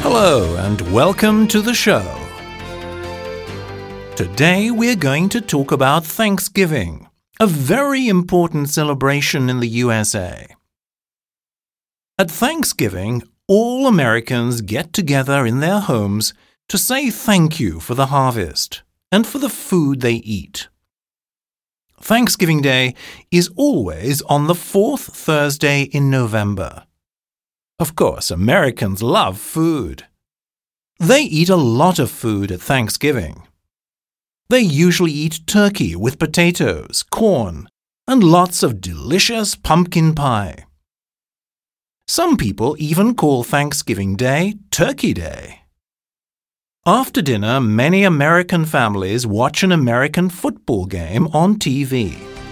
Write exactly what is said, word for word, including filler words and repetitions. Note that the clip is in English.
Hello and welcome to the show. Today we're going to talk about Thanksgiving, a very important celebration in the U S A. At Thanksgiving, all Americans get together in their homes to say thank you for the harvest and for the food they eat. Thanksgiving Day is always on the fourth Thursday in November. Of course, Americans love food. They eat a lot of food at Thanksgiving. They usually eat turkey with potatoes, corn, and lots of delicious pumpkin pie. Some people even call Thanksgiving Day Turkey Day. After dinner, many American families watch an American football game on T V.